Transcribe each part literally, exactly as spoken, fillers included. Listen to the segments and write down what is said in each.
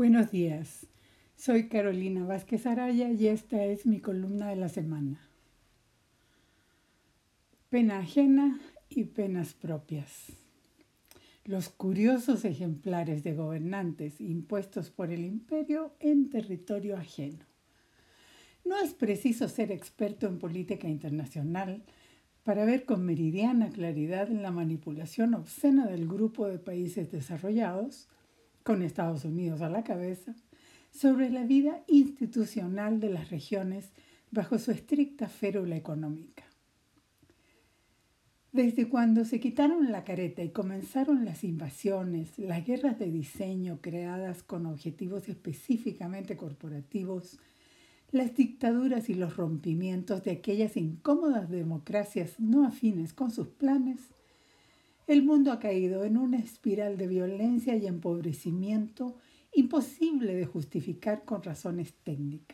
Buenos días, soy Carolina Vázquez Araya y esta es mi columna de la semana. Pena ajena y penas propias. Los curiosos ejemplares de gobernantes impuestos por el imperio en territorio ajeno. No es preciso ser experto en política internacional para ver con meridiana claridad la manipulación obscena del grupo de países desarrollados, con Estados Unidos a la cabeza, sobre la vida institucional de las regiones bajo su estricta férula económica. Desde cuando se quitaron la careta y comenzaron las invasiones, las guerras de diseño creadas con objetivos específicamente corporativos, las dictaduras y los rompimientos de aquellas incómodas democracias no afines con sus planes, el mundo ha caído en una espiral de violencia y empobrecimiento imposible de justificar con razones técnicas.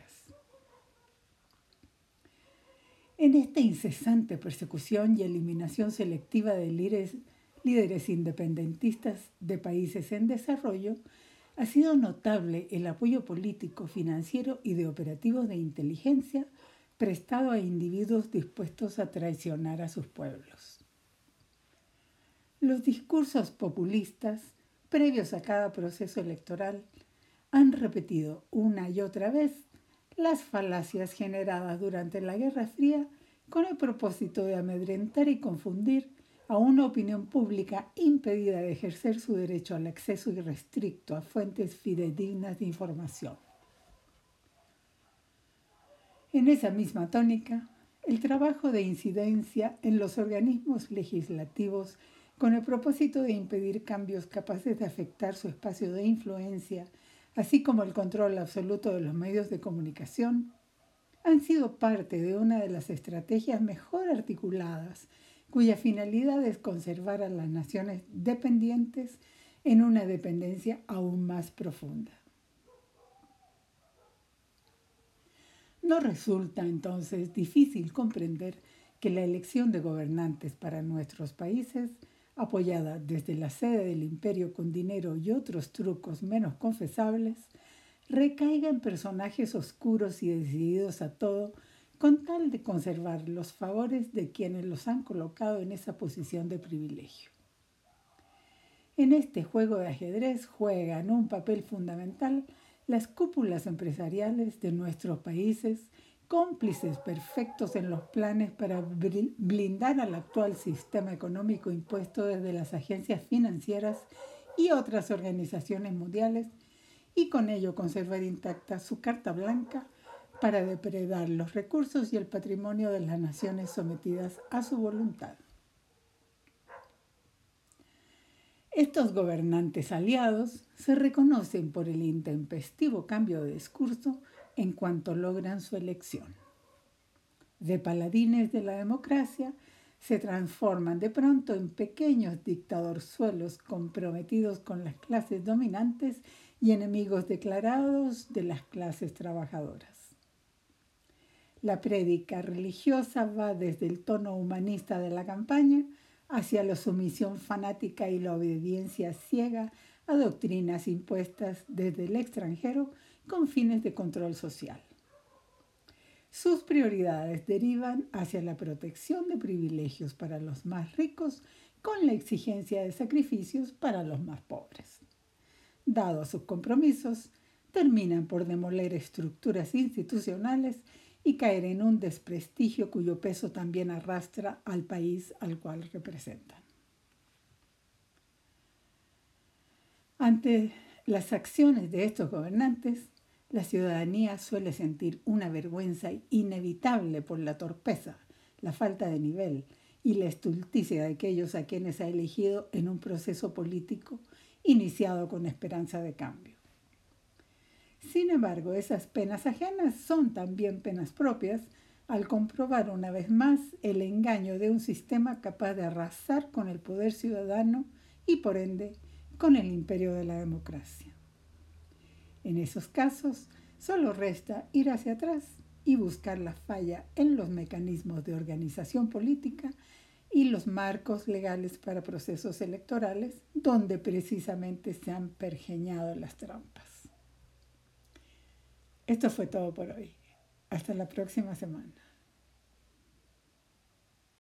En esta incesante persecución y eliminación selectiva de líderes, líderes independentistas de países en desarrollo, ha sido notable el apoyo político, financiero y de operativos de inteligencia prestado a individuos dispuestos a traicionar a sus pueblos. Los discursos populistas, previos a cada proceso electoral, han repetido una y otra vez las falacias generadas durante la Guerra Fría con el propósito de amedrentar y confundir a una opinión pública impedida de ejercer su derecho al acceso irrestricto a fuentes fidedignas de información. En esa misma tónica, el trabajo de incidencia en los organismos legislativos con el propósito de impedir cambios capaces de afectar su espacio de influencia, así como el control absoluto de los medios de comunicación, han sido parte de una de las estrategias mejor articuladas, cuya finalidad es conservar a las naciones dependientes en una dependencia aún más profunda. No resulta entonces difícil comprender que la elección de gobernantes para nuestros países, apoyada desde la sede del imperio con dinero y otros trucos menos confesables, recaiga en personajes oscuros y decididos a todo con tal de conservar los favores de quienes los han colocado en esa posición de privilegio. En este juego de ajedrez juegan un papel fundamental las cúpulas empresariales de nuestros países, cómplices perfectos en los planes para blindar al actual sistema económico impuesto desde las agencias financieras y otras organizaciones mundiales, y con ello conservar intacta su carta blanca para depredar los recursos y el patrimonio de las naciones sometidas a su voluntad. Estos gobernantes aliados se reconocen por el intempestivo cambio de discurso en cuanto logran su elección. De paladines de la democracia se transforman de pronto en pequeños dictadorzuelos comprometidos con las clases dominantes y enemigos declarados de las clases trabajadoras. La prédica religiosa va desde el tono humanista de la campaña hacia la sumisión fanática y la obediencia ciega a doctrinas impuestas desde el extranjero con fines de control social. Sus prioridades derivan hacia la protección de privilegios para los más ricos con la exigencia de sacrificios para los más pobres. Dados sus compromisos, terminan por demoler estructuras institucionales y caer en un desprestigio cuyo peso también arrastra al país al cual representan. Ante las acciones de estos gobernantes, la ciudadanía suele sentir una vergüenza inevitable por la torpeza, la falta de nivel y la estulticia de aquellos a quienes ha elegido en un proceso político iniciado con esperanza de cambio. Sin embargo, esas penas ajenas son también penas propias al comprobar una vez más el engaño de un sistema capaz de arrasar con el poder ciudadano y, por ende, con el imperio de la democracia. En esos casos, solo resta ir hacia atrás y buscar la falla en los mecanismos de organización política y los marcos legales para procesos electorales, donde precisamente se han pergeñado las trampas. Esto fue todo por hoy. Hasta la próxima semana.